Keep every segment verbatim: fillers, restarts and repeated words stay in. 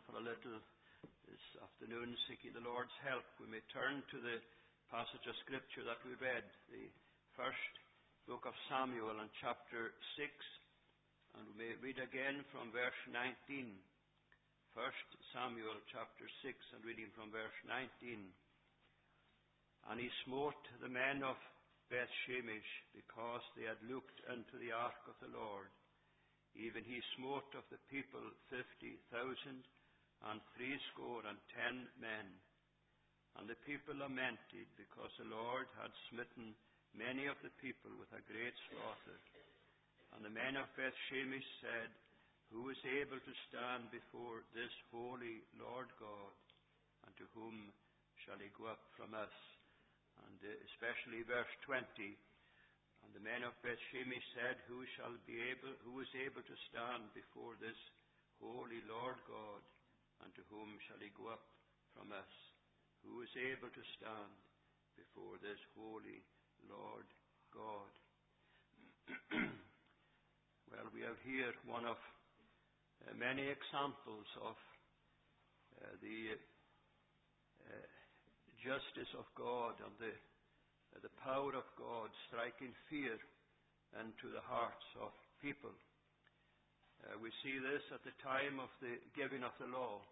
for a little this afternoon, seeking the Lord's help, we may turn to the passage of Scripture that we read, the first book of Samuel and chapter six, and we may read again from verse nineteen. First Samuel chapter six, and reading from verse nineteen. And he smote the men of Bethshemesh, because they had looked unto the ark of the Lord. Even he smote of the people fifty thousand, and threescore and ten men. And the people lamented, because the Lord had smitten many of the people with a great slaughter. And the men of Bethshemesh said, Who is able to stand before this holy Lord God? And to whom shall he go up from us? And uh, especially verse twenty. And the men of Bethshemesh said, Who shall be able, who is able to stand before this holy Lord God? And to whom shall he go up from us? Who is able to stand before this holy Lord God? Well, we have here one of uh, many examples of uh, the uh, justice of God and the uh, the power of God striking fear into the hearts of people. Uh, we see this at the time of the giving of the law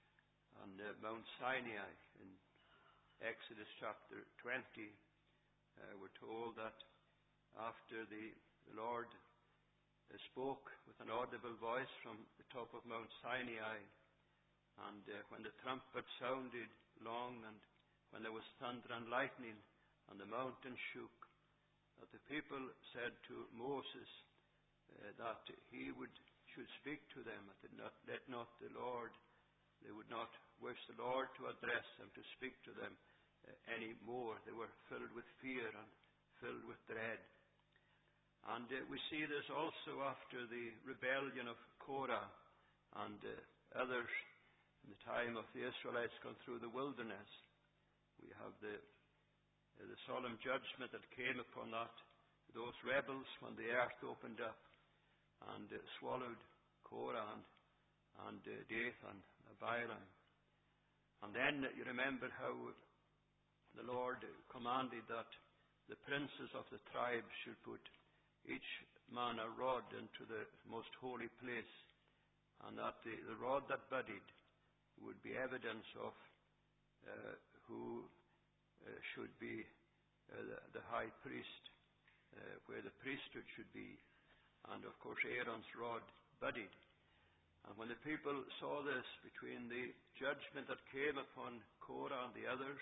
on uh, Mount Sinai in Exodus chapter twenty. Uh, we're told that after the, the Lord uh, spoke with an audible voice from the top of Mount Sinai, and uh, when the trumpet sounded long, and when there was thunder and lightning, and the mountain shook, that the people said to Moses uh, that he would should speak to them, that not, let not the Lord, they would not wish the Lord to address them, to speak to them uh, any more. They were filled with fear and filled with dread. And uh, we see this also after the rebellion of Korah and uh, others in the time of the Israelites going through the wilderness. We have the uh, the solemn judgment that came upon that those rebels when the earth opened up and uh, swallowed Korah and, and uh, Dathan, Abiram. And then uh, you remember how the Lord commanded that the princes of the tribes should put each man a rod into the most holy place, and that the, the rod that budded would be evidence of uh, who uh, should be uh, the, the high priest, uh, where the priesthood should be. And of course Aaron's rod budded. And when the people saw this, between the judgment that came upon Korah and the others,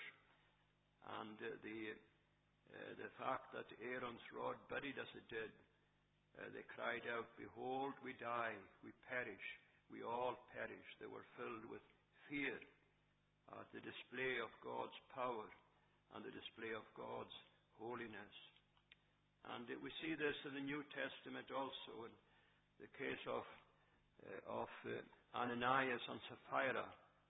and uh, the uh, the fact that Aaron's rod budded as it did, uh, they cried out, Behold, we die, we perish, we all perish. They were filled with fear at the display of God's power and the display of God's holiness. And uh, we see this in the New Testament also, in the case of uh, of uh, Ananias and Sapphira,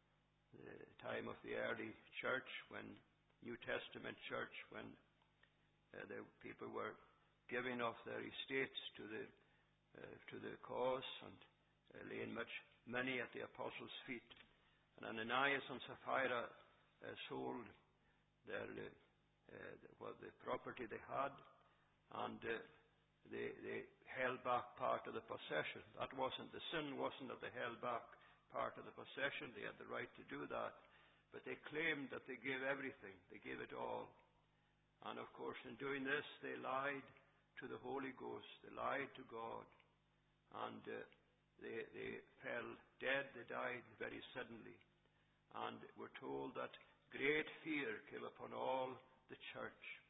the time of the early church, when New Testament church, when uh, the people were giving of their estates to the uh, to the cause, and uh, laying much money at the apostles' feet. And Ananias and Sapphira uh, sold their uh, uh, well, the property they had, and uh, they, they held back part of the possession. That wasn't the sin, wasn't that they held back part of the possession. They had the right to do that, but they claimed that they gave everything. They gave it all. And of course, in doing this, they lied to the Holy Ghost. They lied to God, and uh, they they fell dead. They died very suddenly. And we're told that great fear came upon all the church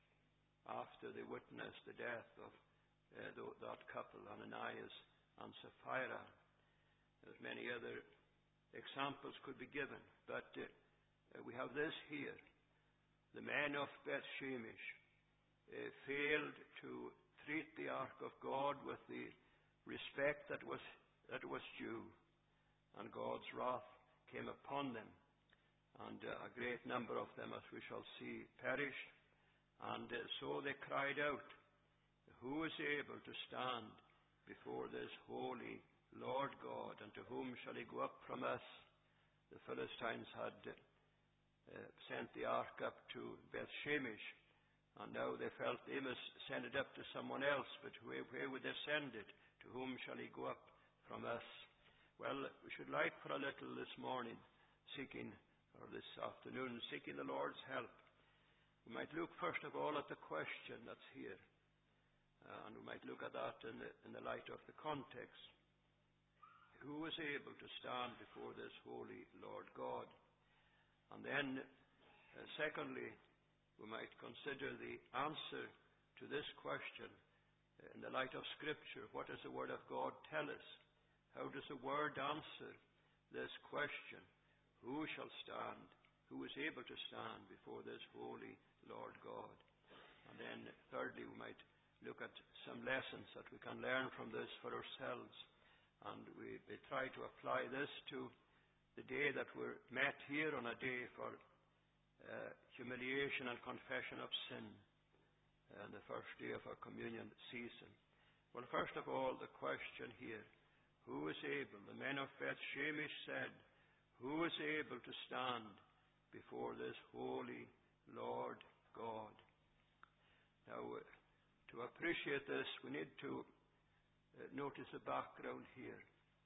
after they witnessed the death of uh, that couple, Ananias and Sapphira. There's many other examples could be given, but uh, uh, we have this here. The men of Bethshemesh uh, failed to treat the ark of God with the respect that was that was due, and God's wrath came upon them, and uh, a great number of them, as we shall see, perished. And uh, so they cried out, Who is able to stand before this holy Lord God, and to whom shall he go up from us? the Philistines had uh, sent the ark up to Beth Shemesh, and now they felt they must send it up to someone else, but where, where would they send it? To whom shall he go up from us? Well, we should light for a little this morning, seeking, or this afternoon, seeking the Lord's help. We might look first of all at the question that's here, uh, and we might look at that in the, in the light of the context. Who is able to stand before this holy Lord God? And then, uh, secondly, we might consider the answer to this question in the light of Scripture. What does the Word of God tell us? How does the Word answer this question? Who shall stand? Who is able to stand before this holy Lord God? And then, thirdly, we might look at some lessons that we can learn from this for ourselves. And we, we try to apply this to the day that we're met here on a day for Uh, humiliation and confession of sin, and uh, the first day of our communion season. Well, first of all, the question here, who is able? The men of Beth Shemesh said, who is able to stand before this holy Lord God? Now, uh, to appreciate this, we need to uh, notice the background here.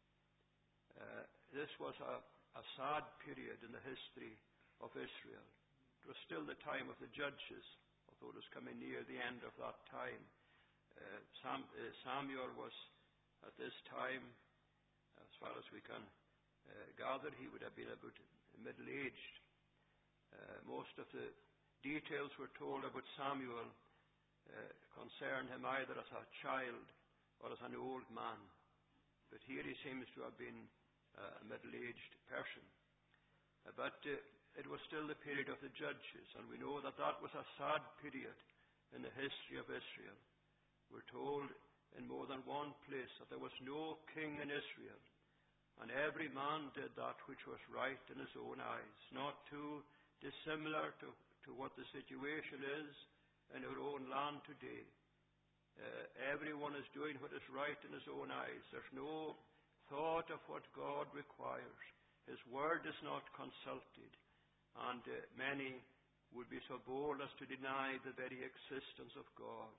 Uh, this was a, a sad period in the history of Israel. It was still the time of the judges, although it was coming near the end of that time. Uh, Sam, uh, Samuel was, at this time, as far as we can uh, gather, he would have been about middle-aged. Uh, most of the details we're told about Samuel uh, concern him either as a child or as an old man. But here he seems to have been uh, a middle-aged person. Uh, but uh, it was still the period of the judges, and we know that that was a sad period in the history of Israel. We're told in more than one place that there was no king in Israel, and every man did that which was right in his own eyes, not too dissimilar to, to what the situation is in our own land today. Uh, everyone is doing what is right in his own eyes. There's no thought of what God requires. His word is not consulted. And uh, many would be so bold as to deny the very existence of God.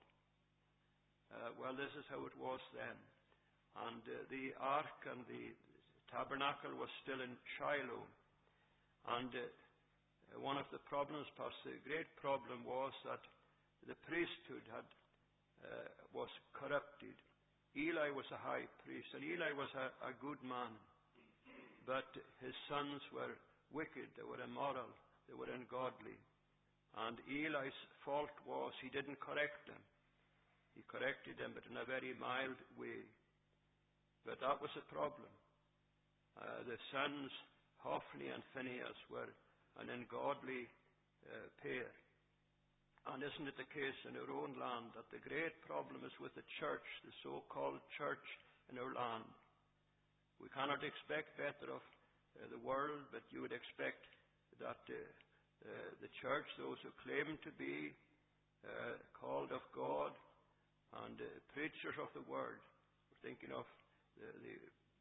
Uh, well, this is how it was then. And uh, the ark and the tabernacle was still in Shiloh. And uh, one of the problems, perhaps the great problem, was that the priesthood had uh, was corrupted. Eli was a high priest, and Eli was a, a good man. But his sons were wicked, they were immoral, they were ungodly. And Eli's fault was he didn't correct them. He corrected them, but in a very mild way. But that was a problem. Uh, the sons, Hophni and Phinehas, were an ungodly uh, pair. And isn't it the case in our own land that the great problem is with the church, the so-called church in our land? We cannot expect better of Uh, the world, but you would expect that uh, uh, the church, those who claim to be uh, called of God and uh, preachers of the word, we're thinking of the, the,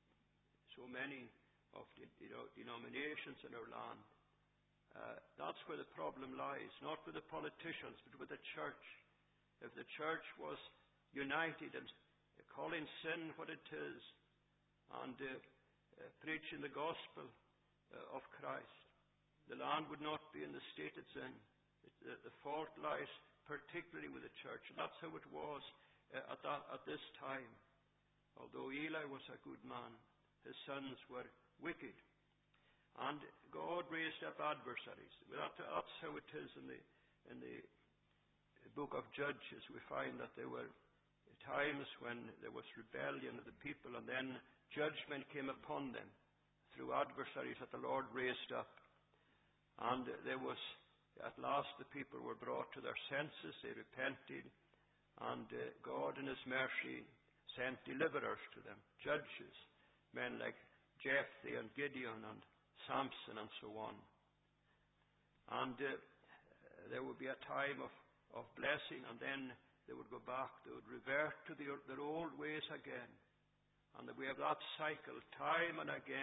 so many of the you know, denominations in our land. Uh, that's where the problem lies, not with the politicians, but with the church. If the church was united and uh, calling sin what it is, and uh, Uh, preaching the gospel uh, of Christ, the land would not be in the state it's in. It, uh, the fault lies particularly with the church, and that's how it was uh, at, that, at this time. Although Eli was a good man, his sons were wicked, and God raised up adversaries. Well, that, that's how it is in the in the book of Judges. We find that there were times when there was rebellion of the people, and then judgment came upon them through adversaries that the Lord raised up. And there was, at last the people were brought to their senses, they repented, and uh, God in His mercy sent deliverers to them, judges, men like Jephthah and Gideon and Samson and so on. And uh, there would be a time of, of blessing, and then they would go back, they would revert to the, their old ways again. And that we have that cycle time and again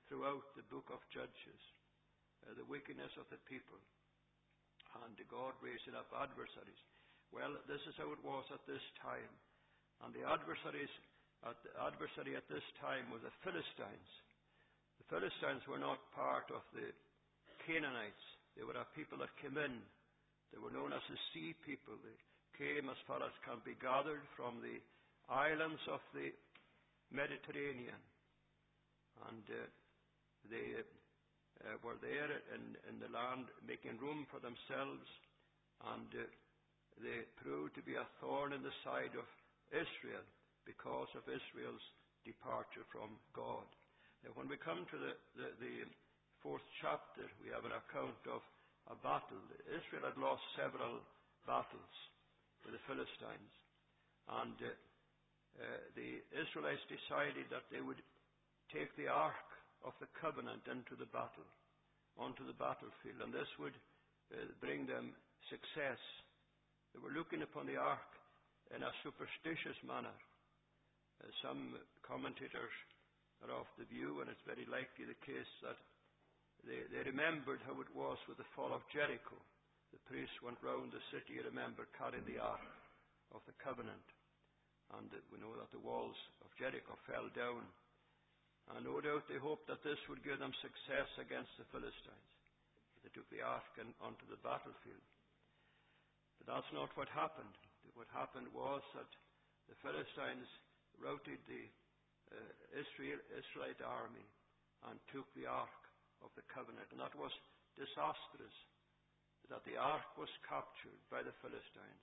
throughout the book of Judges, uh, the wickedness of the people, and God raising up adversaries. Well, this is how it was at this time. And the adversaries, at the adversary at this time was the Philistines. The Philistines were not part of the Canaanites. They were a people that came in. They were known as the sea people. They came as far as can be gathered from the islands of the Mediterranean. And uh, they uh, were there in, in the land making room for themselves. And uh, they proved to be a thorn in the side of Israel because of Israel's departure from God. Now, when we come to the, the, the fourth chapter, we have an account of a battle. Israel had lost several battles with the Philistines. And uh, uh, the Israelites decided that they would take the Ark of the Covenant into the battle, onto the battlefield, and this would uh, bring them success. They were looking upon the Ark in a superstitious manner. Uh, some commentators are of the view, and it's very likely the case, that they, they remembered how it was with the fall of Jericho. The priests went round the city, you remember, carrying the Ark of the Covenant. And uh, we know that the walls of Jericho fell down. And no doubt they hoped that this would give them success against the Philistines. They took the Ark and, onto the battlefield. But that's not what happened. What happened was that the Philistines routed the uh, Israel, Israelite army and took the Ark of the Covenant. And that was disastrous, that the Ark was captured by the Philistines.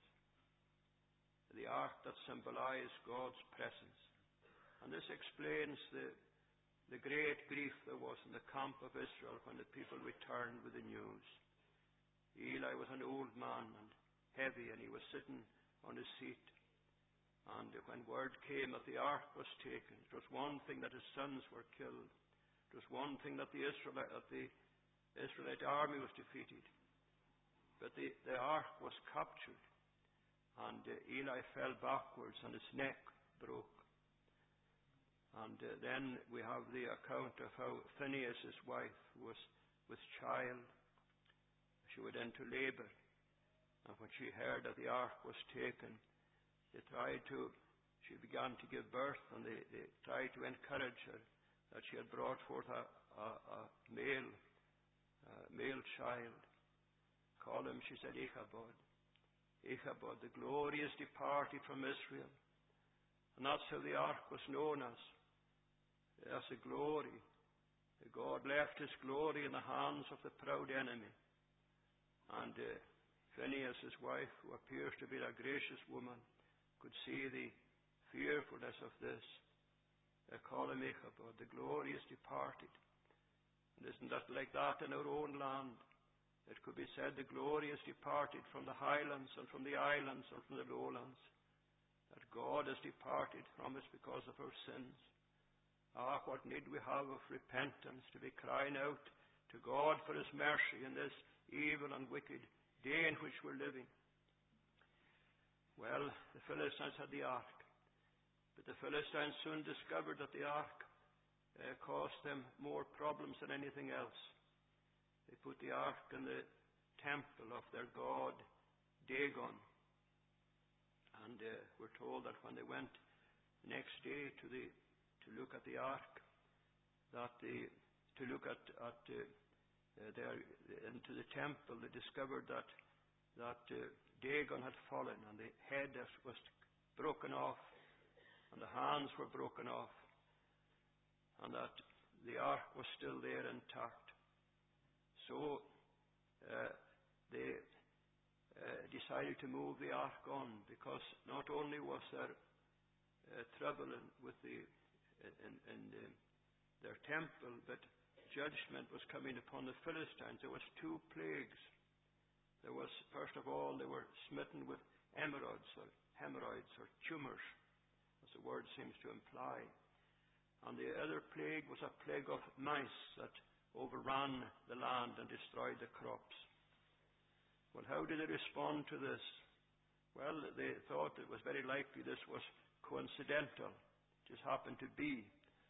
The Ark that symbolized God's presence. And this explains the, the great grief there was in the camp of Israel when the people returned with the news. Eli was an old man and heavy, and he was sitting on his seat. And when word came that the Ark was taken, it was one thing that his sons were killed. It was one thing that the Israelite, that the Israelite army was defeated. But the, the Ark was captured. And uh, Eli fell backwards and his neck broke. And uh, then we have the account of how Phinehas' wife was with child. She went into labor. And when she heard that the Ark was taken, they tried to, she began to give birth, and they, they tried to encourage her that she had brought forth a, a, a male, a male child. Call him, she said, Ichabod. Ichabod, the glory is departed from Israel. And that's how the Ark was known as. As a glory. God left his glory in the hands of the proud enemy. And uh, Phinehas' wife, who appears to be a gracious woman, could see the fearfulness of this. They call him Ichabod, the glory is departed. And isn't that like that in our own land? It could be said the glory is departed from the highlands and from the islands and from the lowlands. That God has departed from us because of our sins. Ah, what need we have of repentance, to be crying out to God for his mercy in this evil and wicked day in which we're living. Well, the Philistines had the Ark, but the Philistines soon discovered that the Ark uh, caused them more problems than anything else. They put the Ark in the temple of their god Dagon, and uh, we're told that when they went next day to the to look at the Ark, that the to look at at uh, uh, their into the temple, they discovered that that uh, Dagon had fallen, and the head was broken off, and the hands were broken off, and that the Ark was still there intact. So uh, they uh, decided to move the Ark on, because not only was there uh, trouble in, with the in, in the, their temple, but judgment was coming upon the Philistines. There was two plagues. There was, first of all, they were smitten with hemorrhoids or hemorrhoids or tumors, as the word seems to imply. And the other plague was a plague of mice that overran the land and destroyed the crops. Well, how did they respond to this? Well, they thought it was very likely this was coincidental. It just happened to be.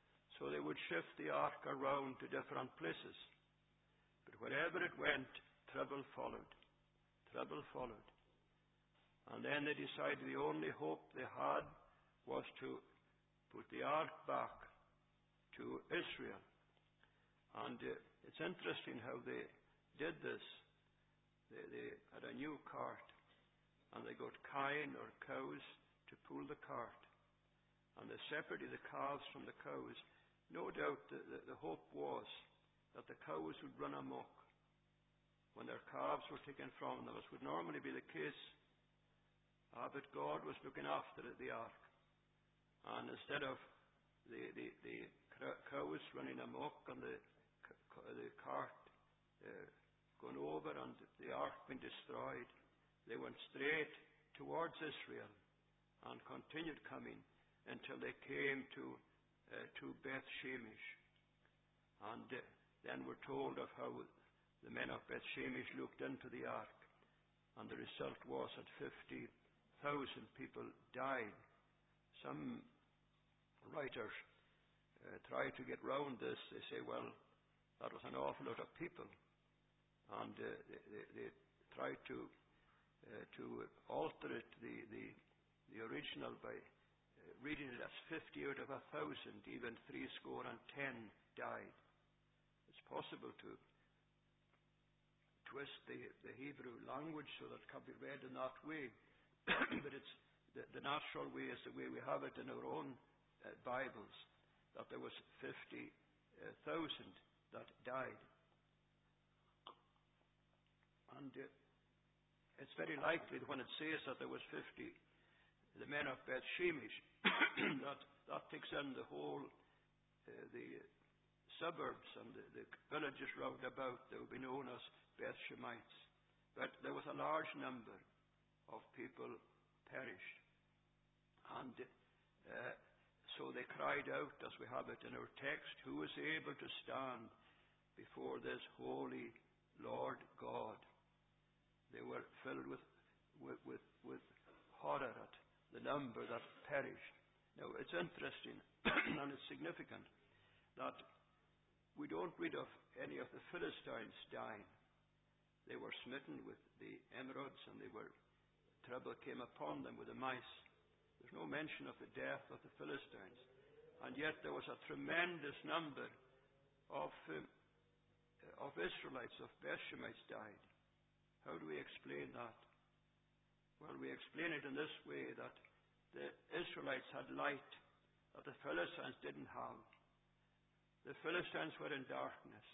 So they would shift the ark around to different places. But wherever it went, trouble followed. Trouble followed. And then they decided the only hope they had was to put the ark back to Israel. And uh, it's interesting how they did this. They, they had a new cart, and they got kine or cows to pull the cart. And they separated the calves from the cows. No doubt the, the, the hope was that the cows would run amok when their calves were taken from them, as would normally be the case. Ah, but God was looking after the ark. And instead of the, the, the cows running amok and the, the cart uh, going over and the ark being destroyed, they went straight towards Israel and continued coming until they came to uh, to Beth Shemesh. And uh, then we're told of how the men of Beth Shemesh looked into the ark, and the result was that fifty thousand people died. Some writers uh, try to get round this. They say, well, that was an awful lot of people, and uh, they, they, they try to uh, to alter it, the the, the original, by uh, reading it as fifty out of a thousand. Even three score and ten died. It's possible to twist the, the Hebrew language so that it can be read in that way, but it's the, the natural way is the way we have it in our own uh, Bibles, that there was fifty thousand that died. And uh, it's very likely that when it says that there was fifty, the men of Beth Shemesh, that, that takes in the whole, uh, the suburbs and the, the villages round about. They would be known as Beth Shemites. But there was a large number of people perished. And uh, so they cried out, as we have it in our text, who is able to stand before this holy Lord God? They were filled with, with, with, with horror at the number that perished. Now, it's interesting and it's significant that we don't read of any of the Philistines dying. They were smitten with the emerods, and they were trouble came upon them with the mice. There's no mention of the death of the Philistines. And yet there was a tremendous number of, um, of Israelites, of Bethshemites died. How do we explain that? Well, we explain it in this way, that the Israelites had light that the Philistines didn't have. The Philistines were in darkness.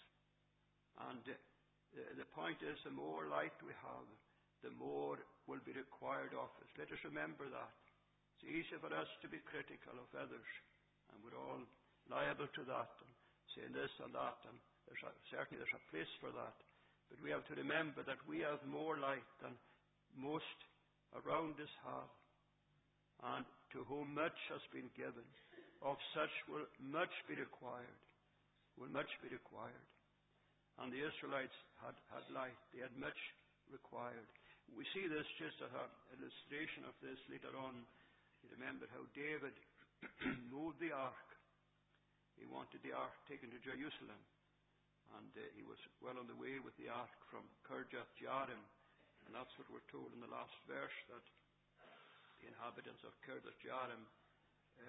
And uh, the, the point is, the more light we have, the more will be required of us. Let us remember that. It's easy for us to be critical of others, and we're all liable to that, and saying this and that, and there's a, certainly there's a place for that. But we have to remember that we have more light than most around us have, and to whom much has been given, of such will much be required. Will much be required. And the Israelites had, had light. They had much required. We see this just as an illustration of this later on. You remember how David moved the ark. He wanted the ark taken to Jerusalem. And uh, he was well on the way with the ark from Kirjath Jearim. And that's what we're told in the last verse, that the inhabitants of Kirjath Jearim uh,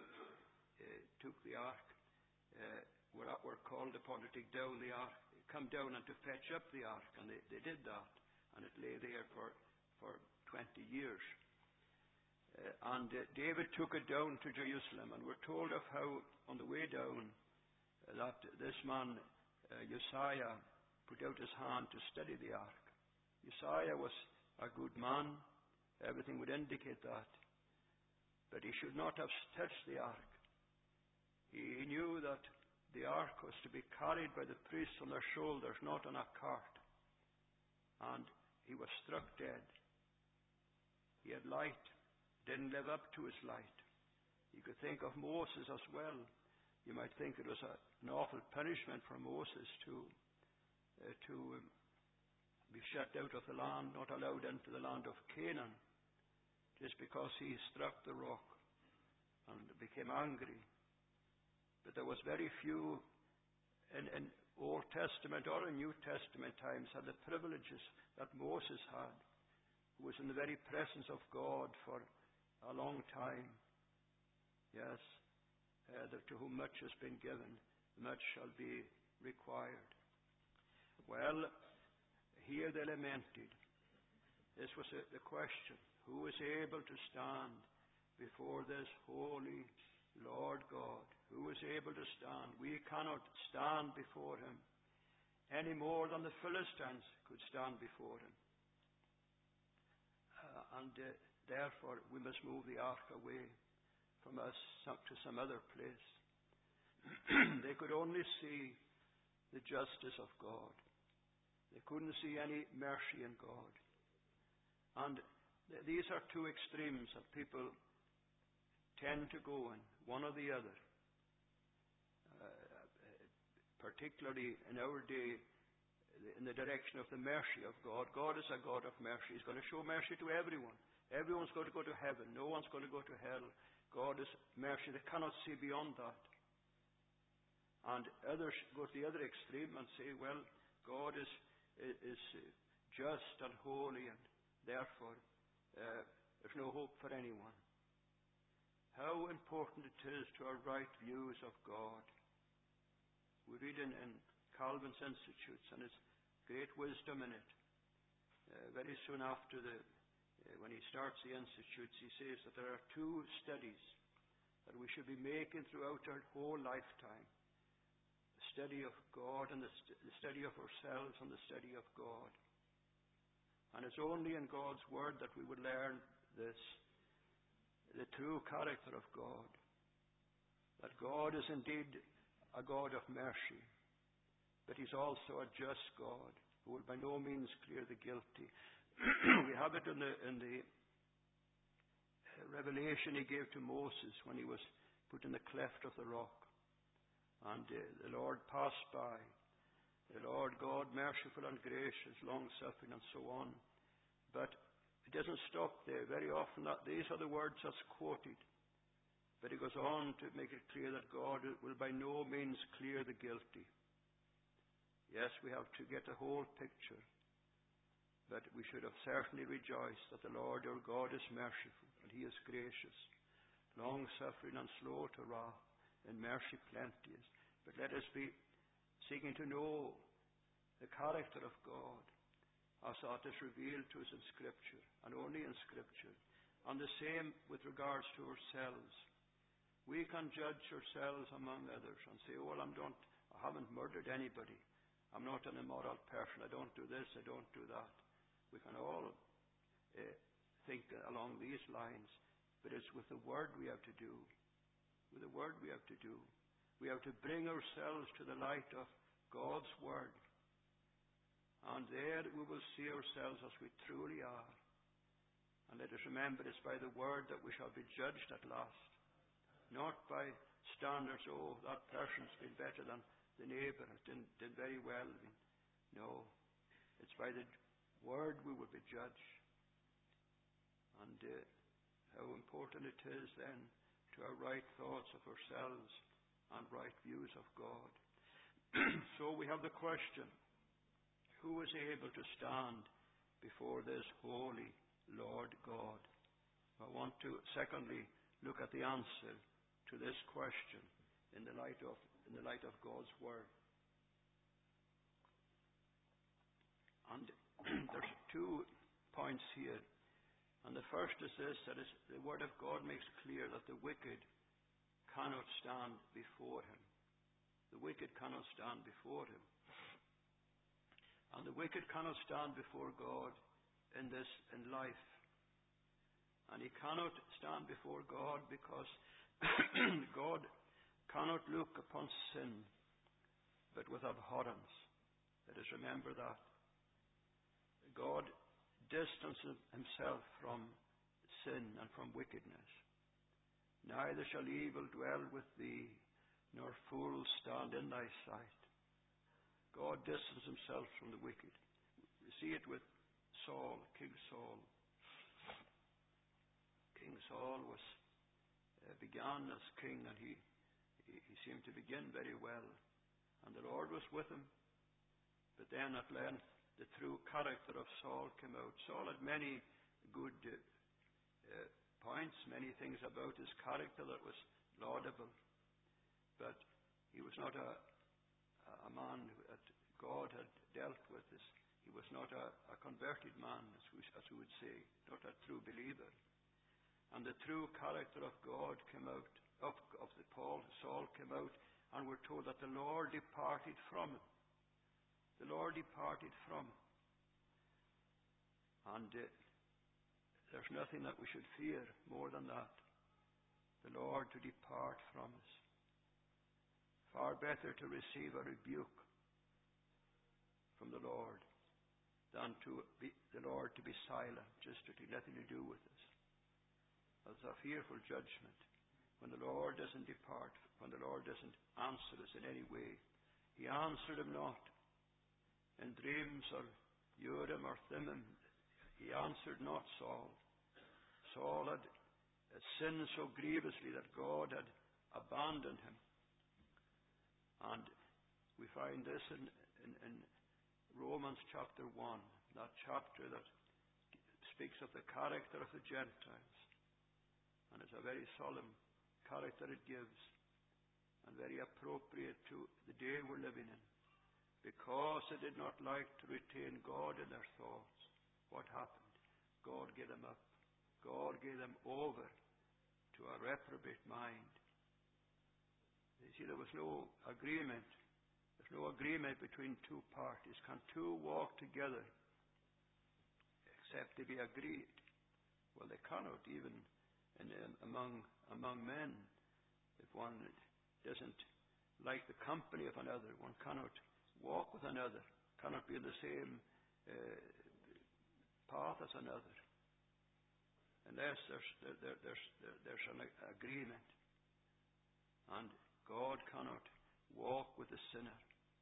uh, took the ark, uh, were, were called upon to take down the ark, come down and to fetch up the ark. And they, they did that. And it lay there for, for twenty years. Uh, and uh, David took it down to Jerusalem. And we're told of how, on the way down, uh, that this man, uh, Uzziah, put out his hand to steady the ark. Uzziah was a good man. Everything would indicate that. But he should not have touched the ark. He, he knew that the ark was to be carried by the priests on their shoulders, not on a cart. And he was struck dead. He had light, didn't live up to his light. You could think of Moses as well. You might think it was a, an awful punishment for Moses to uh, to um, be shut out of the land, not allowed into the land of Canaan, just because he struck the rock and became angry. But there was very few in, in Old Testament or in New Testament times had the privileges that Moses had, who was in the very presence of God for a long time. Yes, uh, that to whom much has been given, much shall be required. Well, here they lamented. This was a, the question. Who is able to stand before this holy Lord God? Who is able to stand? We cannot stand before him any more than the Philistines could stand before him. Uh, and uh, therefore we must move the ark away from us some, to some other place. They could only see the justice of God. They couldn't see any mercy in God. And th- these are two extremes that people tend to go in, one or the other. Uh, particularly in our day, in the direction of the mercy of God. God is a God of mercy. He's going to show mercy to everyone. Everyone's going to go to heaven. No one's going to go to hell. God is mercy. They cannot see beyond that. And others go to the other extreme and say, well, God is, is just and holy, and therefore uh, there's no hope for anyone. How important it is to our right views of God. We read in, in Calvin's Institutes, and there's great wisdom in it. Uh, very soon after the, uh, when he starts the Institutes, he says that there are two studies that we should be making throughout our whole lifetime. The study of God and the, st- the study of ourselves and the study of God. And it's only in God's Word that we would learn this, the true character of God. That God is indeed a God of mercy, but he's also a just God who will by no means clear the guilty. We have it in the, in the revelation he gave to Moses when he was put in the cleft of the rock. And uh, the Lord passed by. The Lord God, merciful and gracious, long-suffering, and so on. But it doesn't stop there. Very often that, these are the words that's quoted. But he goes on to make it clear that God will by no means clear the guilty. Yes, we have to get the whole picture. But we should have certainly rejoiced that the Lord our God is merciful, and he is gracious, long-suffering and slow to wrath, and mercy plenteous. But let us be seeking to know the character of God as that is revealed to us in Scripture, and only in Scripture. And the same with regards to ourselves. We can judge ourselves among others and say, oh, well, I'm don't, I haven't murdered anybody. I'm not an immoral person. I don't do this. I don't do that. We can all uh, think along these lines. But it's with the Word we have to do. With the Word we have to do. We have to bring ourselves to the light of God's Word. And there we will see ourselves as we truly are. And let us remember it's by the Word that we shall be judged at last. Not by standards, oh, that person's been better than the neighbour, did, did very well. No, it's by the Word we will be judged. And uh, how important it is then to our right thoughts of ourselves and right views of God. So we have the question, who is able to stand before this holy Lord God? I want to secondly look at the answer to this question in the light of in the light of God's Word. And there's two points here. And the first is this, that is, the Word of God makes clear that the wicked cannot stand before him. The wicked cannot stand before him. And the wicked cannot stand before God in this in life. And he cannot stand before God because God cannot look upon sin but with abhorrence. Let us remember that. God distances himself from sin and from wickedness. Neither shall evil dwell with thee, nor fool stand in thy sight. God distances himself from the wicked. We see it with Saul, King Saul. King Saul was uh, began as king, and he he, he seemed to begin very well, and the Lord was with him. But then at length the true character of Saul came out. Saul had many good uh, uh, points, many things about his character that was laudable, but he was not a, a man that God had dealt with. This. He was not a, a converted man, as we, as we would say, not a true believer. And the true character of God came out, of, of the Paul, Saul came out, and we're told that the Lord departed from him. The Lord departed from him. And uh, there's nothing that we should fear more than that. The Lord to depart from us. Far better to receive a rebuke from the Lord than to be the Lord to be silent, just to have nothing to do with us. That's a fearful judgment. When the Lord doesn't depart, when the Lord doesn't answer us in any way. He answered him not. In dreams or Urim or Thummim, he answered not Saul. Saul had sinned so grievously that God had abandoned him. And we find this in, in, in Romans chapter one, that chapter that speaks of the character of the Gentiles. And it's a very solemn character it gives, and very appropriate to the day we're living in. Because they did not like to retain God in their thoughts, what happened? God gave them up. God gave them over to a reprobate mind. You see, there was no agreement. There's no agreement between two parties. Can two walk together except they be agreed? Well, they cannot, even in, um, among among men. If one doesn't like the company of another, one cannot walk with another, cannot be in the same uh, path as another, unless there's, there, there's, there, there's an agreement. And God cannot walk with the sinner.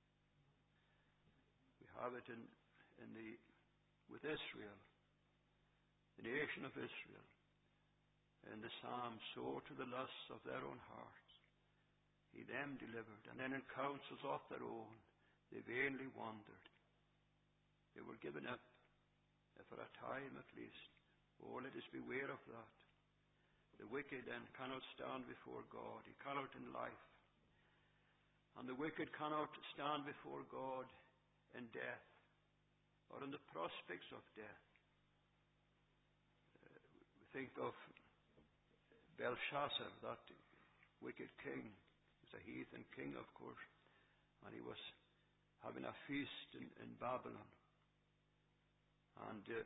We have it in, in the with Israel, the nation of Israel, in the Psalms, sow to the lusts of their own hearts. He them delivered, and then in counsels of their own they vainly wandered. They were given up, for a time at least. Oh, let us beware of that. The wicked then cannot stand before God. He cannot in life. And the wicked cannot stand before God in death, or in the prospects of death. Uh, we think of Belshazzar, that wicked king. He was a heathen king, of course, and he was having a feast in, in Babylon. And uh,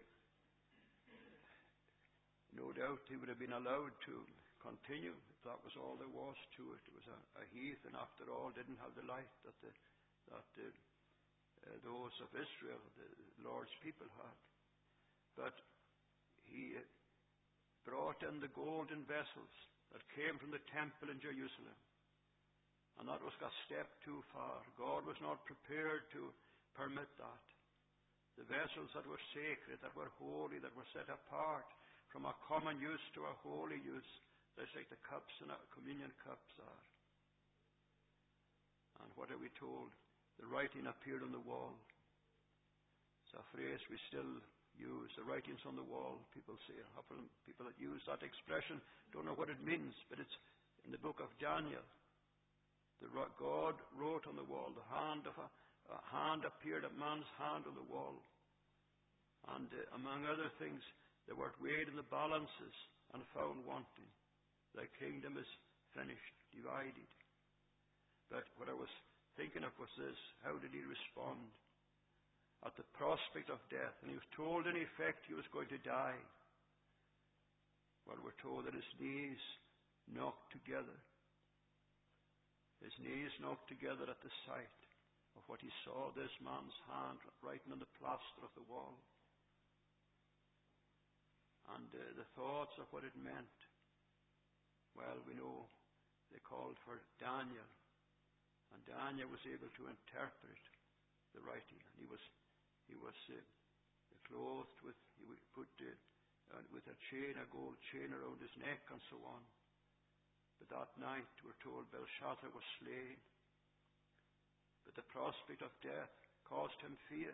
no doubt he would have been allowed to continue if that was all there was to it. It was a, a heathen, after all, didn't have the light that the, that the, uh, those of Israel, the Lord's people, had. But he uh, brought in the golden vessels that came from the temple in Jerusalem. And that was a step too far. God was not prepared to permit that. The vessels that were sacred, that were holy, that were set apart from a common use to a holy use, just like the cups and communion cups are. And what are we told? The writing appeared on the wall. It's a phrase we still use. The writings on the wall, people say. People that use that expression don't know what it means, but it's in the book of Daniel. The God wrote on the wall. The hand of a, a hand appeared, a man's hand on the wall. And uh, among other things, they were weighed in the balances and found wanting. Thy kingdom is finished, divided. But what I was thinking of was this: how did he respond at the prospect of death? And he was told, in effect, he was going to die. Well, we're told that his knees knocked together. His knees knocked together at the sight of what he saw, this man's hand writing on the plaster of the wall. And uh, the thoughts of what it meant. Well, we know they called for Daniel. And Daniel was able to interpret the writing. And he was he was uh, clothed with, he would put uh, uh, with a chain, a gold chain around his neck and so on. But that night, we're told, Belshazzar was slain. But the prospect of death caused him fear.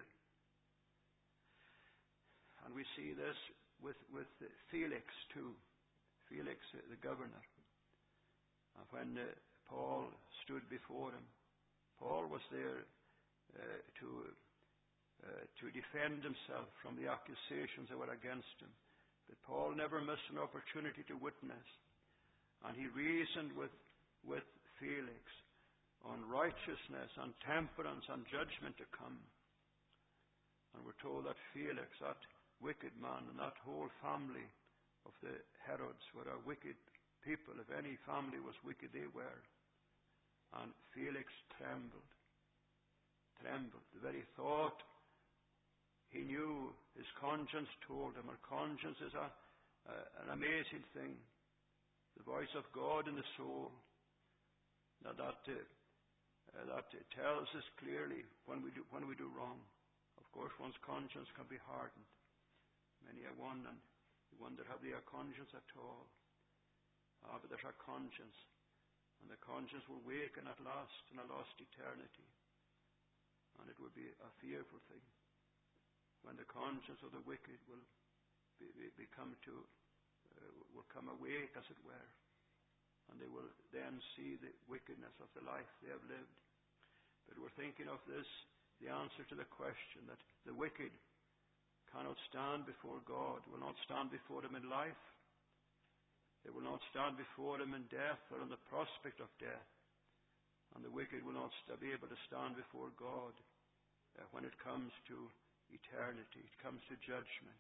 And we see this with, with Felix too. Felix, the governor. And when uh, Paul stood before him, Paul was there uh, to, uh, to defend himself from the accusations that were against him. But Paul never missed an opportunity to witness. And he reasoned with, with Felix on righteousness, on temperance, on judgment to come. And we're told that Felix, that wicked man, and that whole family of the Herods were a wicked people. If any family was wicked, they were. And Felix trembled. Trembled. The very thought, he knew, his conscience told him. Our conscience is a, a, an amazing thing. The voice of God in the soul. Now that, uh, uh, that uh, tells us clearly when we, do, when we do wrong. Of course, one's conscience can be hardened. Many a one, and you wonder, have they a conscience at all? Ah, but there's a conscience. And the conscience will waken at last in a lost eternity. And it will be a fearful thing when the conscience of the wicked will be, be, become to, uh, will come awake, as it were. And they will then see the wickedness of the life they have lived. But we're thinking of this, the answer to the question that the wicked cannot stand before God, will not stand before Him in life. They will not stand before Him in death or in the prospect of death. And the wicked will not be able to stand before God uh, when it comes to eternity, it comes to judgment.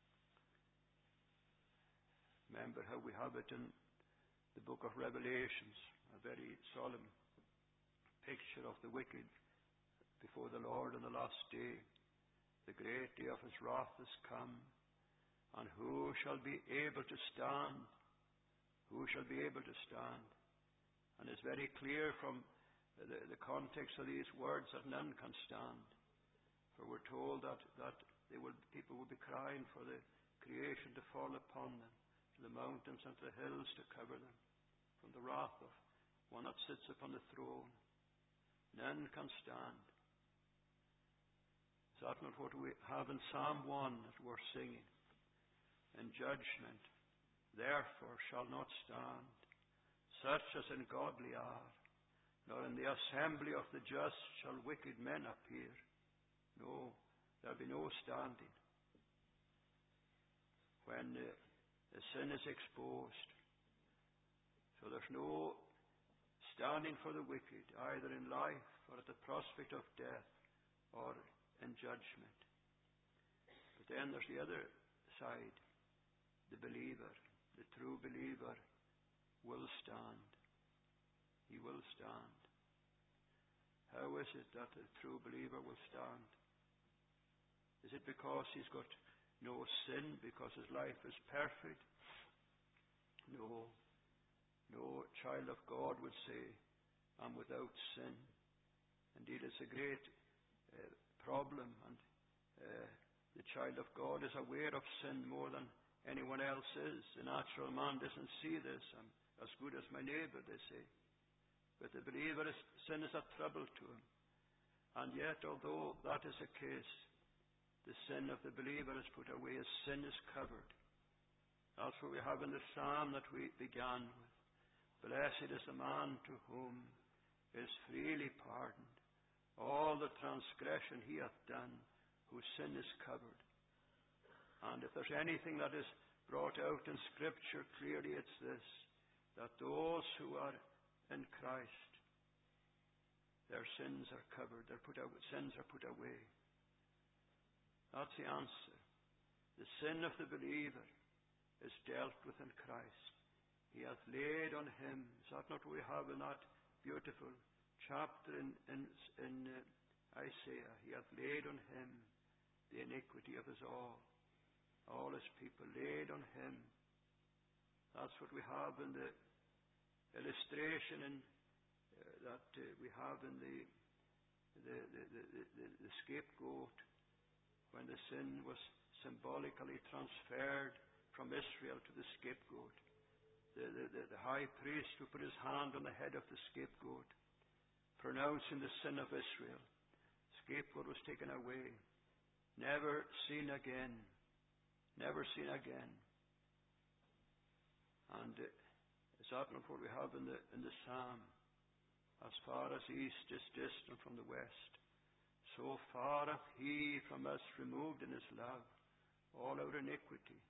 Remember how we have it in the book of Revelations, a very solemn picture of the wicked before the Lord on the last day. The great day of His wrath is come, and who shall be able to stand? Who shall be able to stand? And it's very clear from the, the context of these words that none can stand. For we're told that, that they will, people will be crying for the creation to fall upon them, to the mountains and to the hills to cover them, from the wrath of one that sits upon the throne. None can stand. Is that not what we have in Psalm one that we're singing? In judgment, therefore shall not stand such as ungodly are, nor in the assembly of the just shall wicked men appear. No, there'll be no standing when uh, the sin is exposed. So there's no standing for the wicked, either in life or at the prospect of death or in judgment. But then there's the other side. The believer, the true believer, will stand. He will stand. How is it that the true believer will stand? Is it because he's got no sin, because his life is perfect? No. No child of God would say, I'm without sin. Indeed, it's a great uh, problem, and uh, the child of God is aware of sin more than anyone else is. The natural man doesn't see this. I'm as good as my neighbour, they say. But the believer, is, sin is a trouble to him. And yet, although that is the case, the sin of the believer is put away. His sin is covered. That's what we have in the psalm that we began with. Blessed is the man to whom is freely pardoned all the transgression he hath done, whose sin is covered. And if there's anything that is brought out in Scripture, clearly it's this, that those who are in Christ, their sins are covered, their put out, sins are put away. That's the answer. The sin of the believer is dealt with in Christ. He hath laid on Him. Is that not what we have in that beautiful chapter in, in, in uh, Isaiah? He hath laid on Him the iniquity of us all. All His people laid on Him. That's what we have in the illustration in, uh, that uh, we have in the the, the, the, the the scapegoat, when the sin was symbolically transferred from Israel to the scapegoat. the, the, the, the high priest who put his hand on the head of the scapegoat, pronouncing the sin of Israel. Scapegoat was taken away. Never seen again. Never seen again. And uh, it's that what we have in the, in the psalm. As far as east is distant from the west, so far hath he from us removed in his love all our iniquity.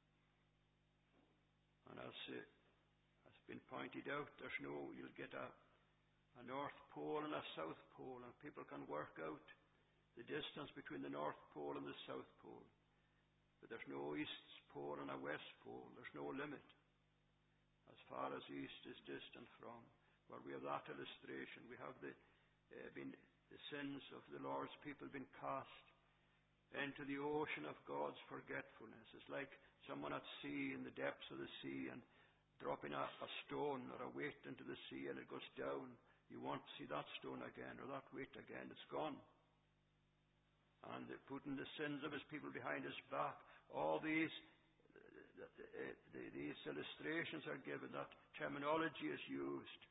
And as uh, has been pointed out, there's no, you'll get a, a North Pole and a South Pole, and people can work out the distance between the North Pole and the South Pole. But there's no East Pole and a West Pole. There's no limit. As far as east is distant from. Where we have that illustration, we have the, uh, been, the sins of the Lord's people been cast into the ocean of God's forgetfulness. It's like someone at sea, in the depths of the sea, and dropping a, a stone or a weight into the sea, and it goes down. You won't see that stone again or that weight again. It's gone. And putting the sins of his people behind his back. All these uh, uh, these illustrations are given. That terminology is used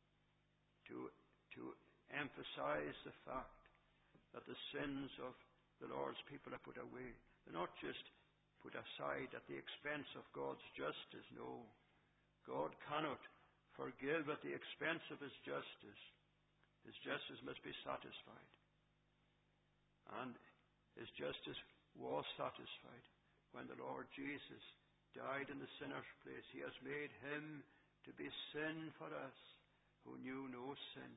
to to emphasize the fact that the sins of the Lord's people are put away. They're not just put aside at the expense of God's justice. No. God cannot forgive at the expense of his justice. His justice must be satisfied. And his justice was satisfied when the Lord Jesus died in the sinner's place. He has made him to be sin for us who knew no sin.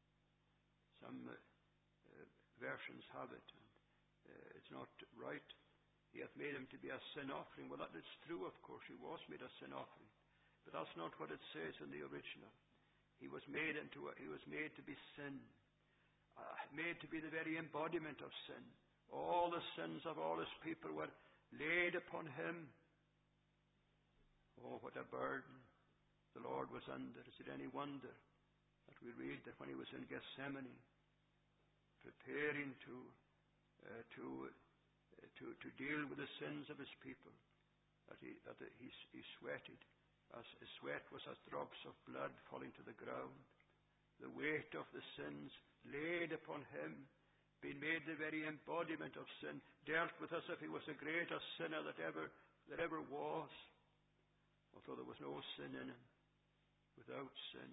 Some uh, uh, versions have it. And, uh, it's not right. He hath made him to be a sin offering. Well, that is true, of course. He was made a sin offering. But that's not what it says in the original. He was made into a, he was made to be sin. Uh, made to be the very embodiment of sin. All the sins of all his people were laid upon him. Oh, what a burden the Lord was under. Is it any wonder that we read that when he was in Gethsemane, preparing to uh, to, uh, to to deal with the sins of his people, that he that he, he sweated, as his sweat was as drops of blood falling to the ground. The weight of the sins laid upon him, being made the very embodiment of sin, dealt with as if he was the greatest sinner that ever that ever was, although there was no sin in him. Without sin,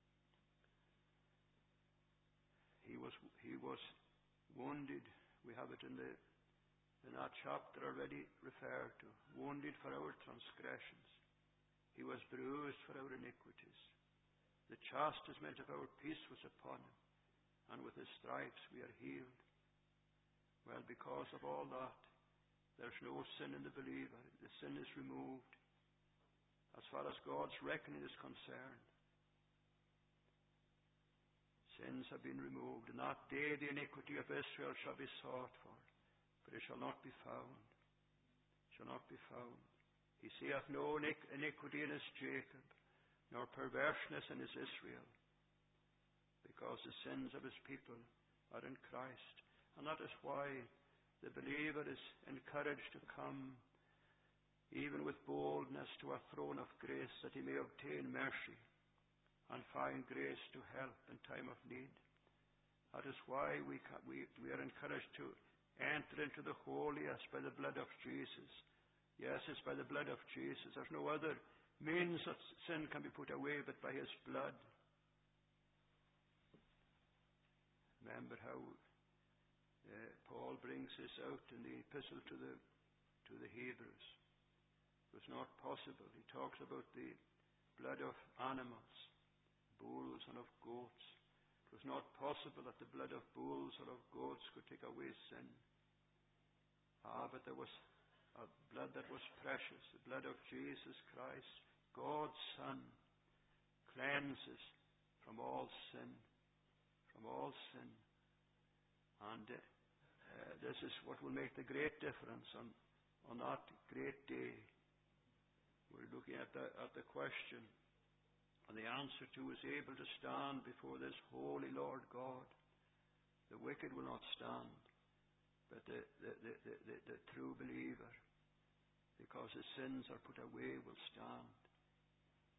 he was he was wounded. We have it in the in that chapter already referred to. Wounded for our transgressions, he was bruised for our iniquities. The chastisement of our peace was upon him, and with his stripes we are healed. Well, because of all that, there's no sin in the believer. The sin is removed. As far as God's reckoning is concerned, sins have been removed. In that day the iniquity of Israel shall be sought for, but it shall not be found. Shall not be found. He seeth no iniquity in his Jacob, nor perverseness in his Israel, because the sins of his people are in Christ. And that is why the believer is encouraged to come even with boldness to a throne of grace, that he may obtain mercy and find grace to help in time of need. That is why we, can, we, we are encouraged to enter into the holiest by the blood of Jesus. Yes, it's by the blood of Jesus. There's no other means that sin can be put away but by his blood. Remember how uh, Paul brings this out in the epistle to the to the Hebrews. It was not possible. He talks about the blood of animals, bulls and of goats. It was not possible that the blood of bulls or of goats could take away sin. Ah, but there was a blood that was precious, the blood of Jesus Christ, God's Son, cleanses from all sin, from all sin. And uh, uh, this is what will make the great difference on, on that great day. We're looking at the, at the question, and the answer to is able to stand before this holy Lord God. The wicked will not stand, but the, the, the, the, the, the true believer, because his sins are put away, will stand.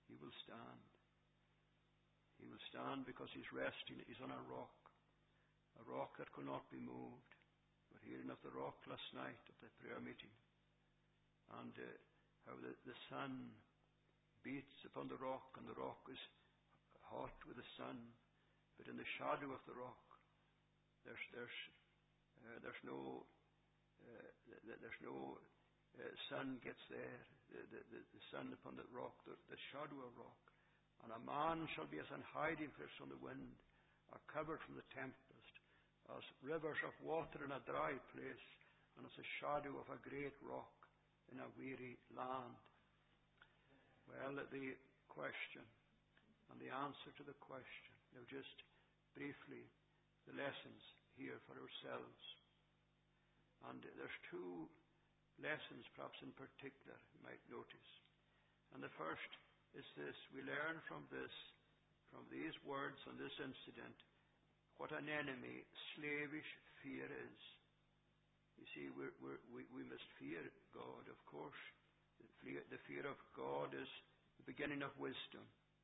He will stand. He will stand because he's resting. He's on a rock. A rock that could not be moved. We're hearing of the rock last night at the prayer meeting. And uh, how the, the sun beats upon the rock, and the rock is hot with the sun. But in the shadow of the rock, there's there's uh, there's no uh, there's no uh, sun gets there. The, the, the sun upon the rock, the, the shadow of rock. And a man shall be as an hiding place from the wind, or covered from the tempest, as rivers of water in a dry place, and as a shadow of a great rock in a weary land. Well, the question and the answer to the question. Now, just briefly, the lessons here for ourselves. And there's two lessons, perhaps in particular, you might notice. And the first is this: we learn from this, from these words and this incident, what an enemy slavish fear is. You see, we're, we're, we we must fear God, of course. The fear, the fear of God is the beginning of wisdom.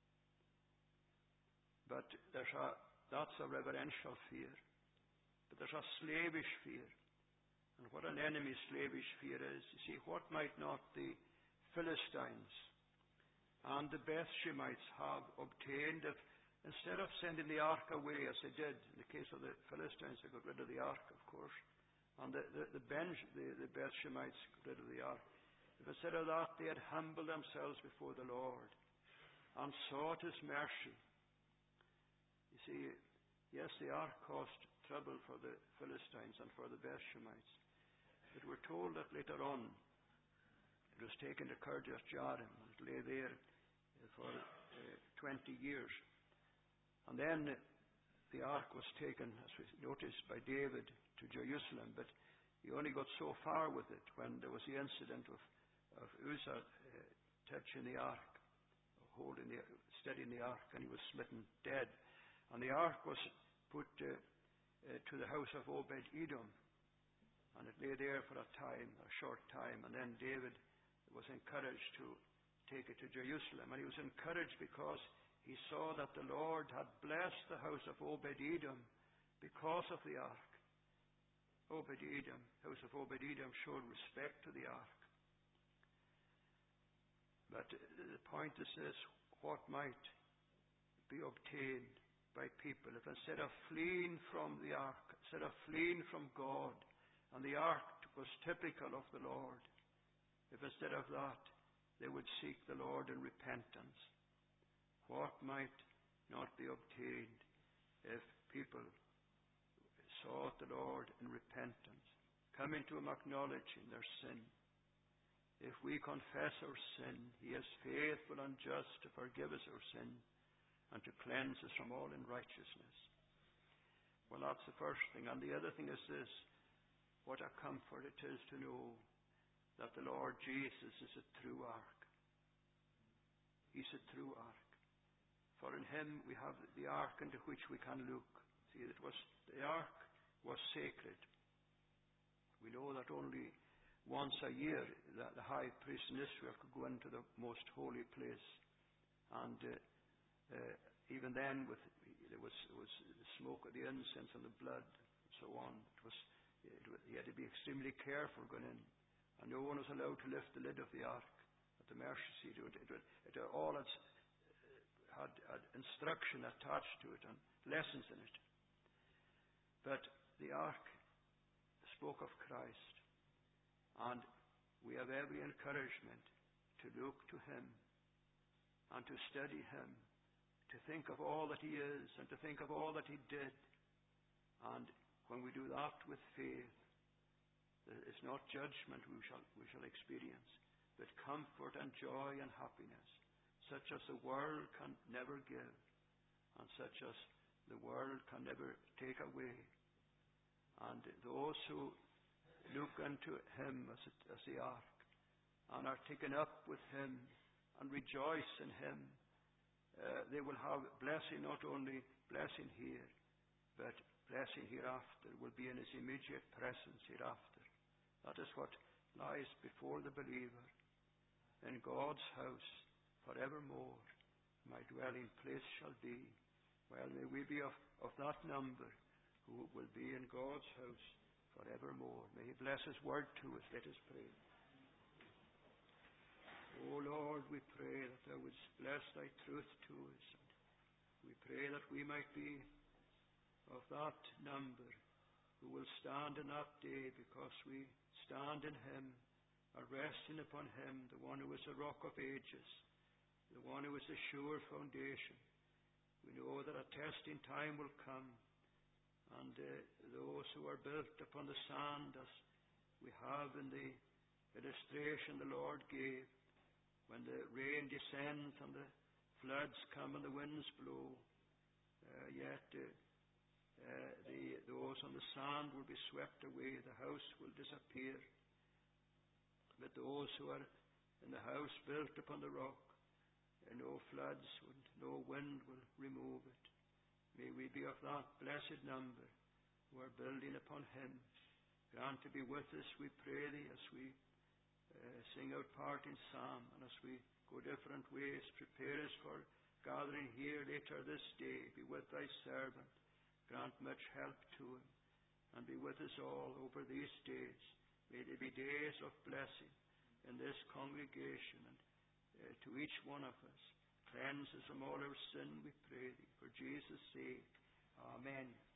But there's a that's a reverential fear. But there's a slavish fear. And what an enemy slavish fear is. You see, what might not the Philistines and the Beth-Shemites have obtained if, instead of sending the ark away, as they did in the case of the Philistines, they got rid of the ark, of course, and the the, the, Benj, the, the Beth-Shemites got rid of the ark. If instead of that they had humbled themselves before the Lord and sought His mercy. You see, yes, the ark caused trouble for the Philistines and for the Beth-Shemites, but we're told that later on it was taken to Kirjath Jearim, and it lay there for uh, twenty years. And then the ark was taken, as we noticed, by David to Jerusalem, but he only got so far with it when there was the incident of, of Uzzah uh, touching the ark, holding the, steadying the ark, and he was smitten dead. And the ark was put uh, uh, to the house of Obed-Edom, and it lay there for a time, a short time, and then David was encouraged to take it to Jerusalem. And he was encouraged because he saw that the Lord had blessed the house of Obed-Edom because of the ark. Obed-Edom, house of Obed-Edom showed respect to the ark. But the point is this: what might be obtained by people if instead of fleeing from the ark, instead of fleeing from God, and the ark was typical of the Lord, if instead of that they would seek the Lord in repentance, what might not be obtained if people sought the Lord in repentance, coming to Him acknowledging their sin. If we confess our sin, He is faithful and just to forgive us our sin and to cleanse us from all unrighteousness. Well, that's the first thing. And the other thing is this: what a comfort it is to know that the Lord Jesus is a true ark. He's a true ark. For in Him we have the ark into which we can look. See, it was the ark was sacred. We know that only once a year that the high priest in Israel could go into the most holy place, and uh, uh, even then, with there was there was the smoke of the incense and the blood, and so on. It was it, he had to be extremely careful going in. And no one was allowed to lift the lid of the ark at the mercy seat. It, it, it, it all had, had, had instruction attached to it and lessons in it. But the ark spoke of Christ, and we have every encouragement to look to Him and to study Him, to think of all that He is and to think of all that He did. And when we do that with faith, it's not judgment we shall, we shall experience, but comfort and joy and happiness, such as the world can never give, and such as the world can never take away. And those who look unto Him as, it, as the ark, and are taken up with Him, and rejoice in Him, uh, they will have blessing, not only blessing here, but blessing hereafter, will be in His immediate presence hereafter. That is what lies before the believer in God's house forevermore. my dwelling place shall be. Well, may we be of, of that number who will be in God's house forevermore. May He bless His word to us. Let us pray. O Lord, we pray that Thou wouldst bless Thy truth to us. And we pray that we might be of that number who will stand in that day, because we stand in Him, are resting upon Him, the one who is the rock of ages, the one who is the sure foundation. We know that a testing time will come, and uh, those who are built upon the sand, as we have in the illustration the Lord gave, when the rain descends and the floods come and the winds blow, uh, yet uh, uh, the, those on the sand will be swept away, the house will disappear. But those who are in the house built upon the rock, and no floods and no wind will remove it. May we be of that blessed number who are building upon Him. Grant to be with us, we pray Thee, as we uh, sing our part in psalm, and as we go different ways. Prepare us for gathering here later this day. Be with Thy servant. Grant much help to him, and be with us all over these days. May they be days of blessing in this congregation, and uh, to each one of us. Cleanse us from all our sin, we pray Thee, for Jesus' sake. Amen.